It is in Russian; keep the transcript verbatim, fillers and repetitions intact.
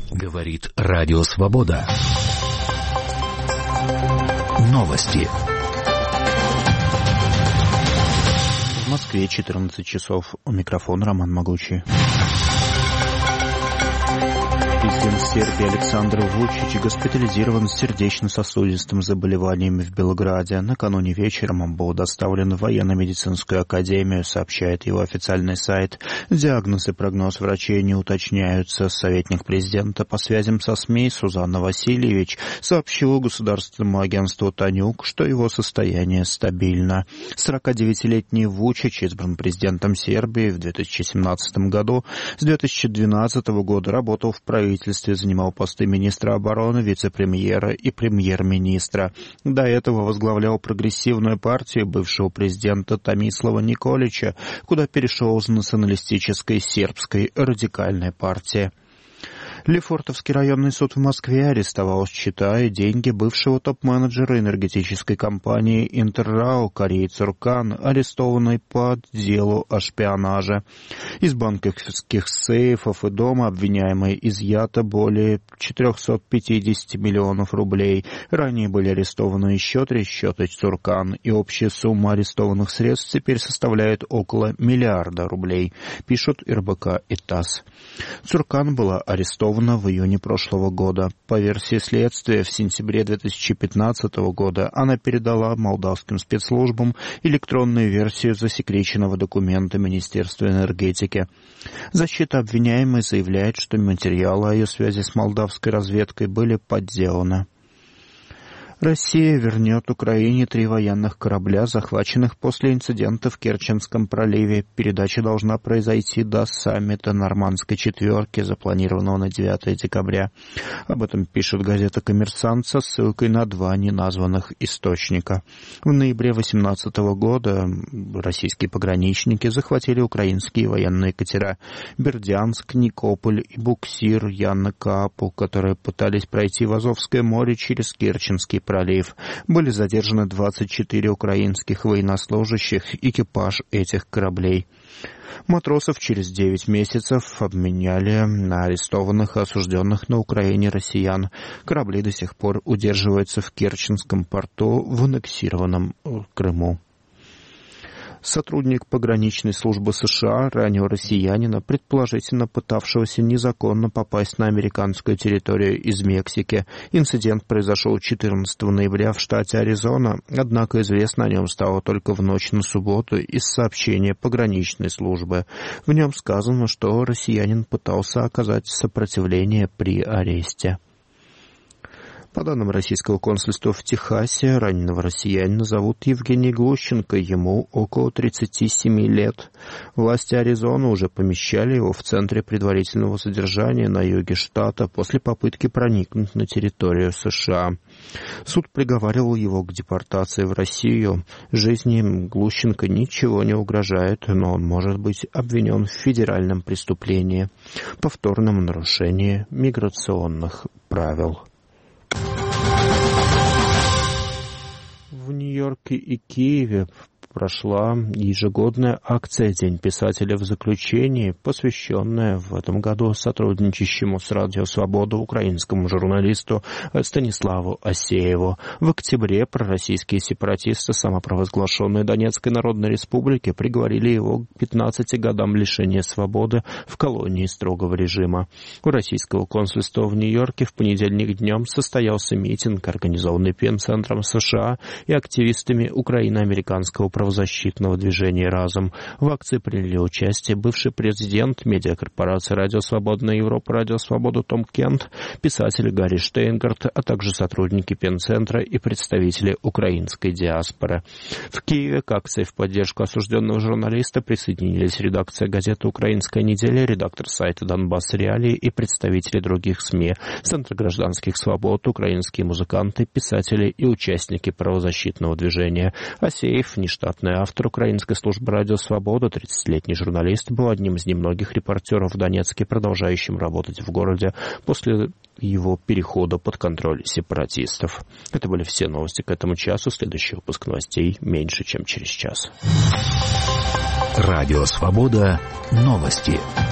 Говорит Радио Свобода. Новости. В Москве четырнадцать часов. У микрофона Роман Могучий. Президент Сербии Александр Вучич госпитализирован с сердечно-сосудистым заболеванием в Белграде. Накануне вечером он был доставлен в военно-медицинскую академию, сообщает его официальный сайт. Диагноз и прогноз врачей не уточняются. Советник президента по связям со СМИ Сузанна Васильевич сообщила государственному агентству «Танюк», что его состояние стабильно. сорокадевятилетний Вучич избран президентом Сербии в две тысячи семнадцатом году. С две тысячи двенадцатого года работал в правительстве. Занимал посты министра обороны, вице-премьера и премьер-министра. До этого возглавлял прогрессивную партию бывшего президента Томислава Николича, куда перешел с националистической сербской радикальной партии. Лефортовский районный суд в Москве арестовал счета и деньги бывшего топ-менеджера энергетической компании «Интеррао» Карии Цуркан, арестованной по делу о шпионаже. Из банковских сейфов и дома обвиняемой изъято более четыреста пятьдесят миллионов рублей. Ранее были арестованы еще три счета Цуркан, и общая сумма арестованных средств теперь составляет около миллиарда рублей, пишут эр бэ ка и ТАСС. Цуркан была арестована в июне прошлого года. По версии следствия, в сентябре две тысячи пятнадцатого года она передала молдавским спецслужбам электронную версию засекреченного документа Министерства энергетики. Защита обвиняемой заявляет, что материалы о ее связи с молдавской разведкой были подделаны. Россия вернет Украине три военных корабля, захваченных после инцидента в Керченском проливе. Передача должна произойти до саммита Нормандской четверки, запланированного на девятое декабря. Об этом пишет газета «Коммерсант» со ссылкой на два неназванных источника. В ноябре две тысячи восемнадцатого года российские пограничники захватили украинские военные катера «Бердянск», «Никополь» и «Буксир» Яна Каапу, которые пытались пройти в Азовское море через Керченский пролив. Были задержаны двадцать четыре украинских военнослужащих, экипаж этих кораблей. Матросов через девять месяцев обменяли на арестованных и осужденных на Украине россиян. Корабли до сих пор удерживаются в Керченском порту в аннексированном Крыму. Сотрудник пограничной службы США ранил россиянина, предположительно пытавшегося незаконно попасть на американскую территорию из Мексики. Инцидент произошел четырнадцатого ноября в штате Аризона, однако известно о нем стало только в ночь на субботу из сообщения пограничной службы. В нем сказано, что россиянин пытался оказать сопротивление при аресте. По данным российского консульства в Техасе, раненого россиянина зовут Евгений Глущенко, ему около тридцати семи лет. Власти Аризоны уже помещали его в центре предварительного содержания на юге штата после попытки проникнуть на территорию США. Суд приговаривал его к депортации в Россию. Жизни Глущенко ничего не угрожает, но он может быть обвинен в федеральном преступлении, повторном нарушении миграционных правил. В Нью-Йорке и Киеве прошла ежегодная акция «День писателя в заключении», посвященная в этом году сотрудничающему с Радио Свобода украинскому журналисту Станиславу Асееву. В октябре пророссийские сепаратисты самопровозглашенной Донецкой Народной Республики приговорили его к пятнадцати годам лишения свободы в колонии строгого режима. У российского консульства в Нью-Йорке в понедельник днем состоялся митинг, организованный Пен-центром США и активистами украино-американского правительства правозащитного движения «Разум». В акции приняли участие бывший президент медиакорпорации «Радио Свобода» Европа «Радио Свобода» Том Кент, писатель Гарри Штейнгарт, а также сотрудники Пен-центра и представители украинской диаспоры. В Киеве к акции в поддержку осужденного журналиста присоединились редакция газеты «Украинская неделя», редактор сайта «Донбасс Реалии» и представители других СМИ, Центр гражданских свобод, украинские музыканты, писатели и участники правозащитного движения. Асеев, нештатный автор украинской службы «Радио Свобода», тридцатилетний журналист, был одним из немногих репортеров в Донецке, продолжающим работать в городе после его перехода под контроль сепаратистов. Это были все новости к этому часу. Следующий выпуск новостей меньше, чем через час. Радио Свобода. Новости.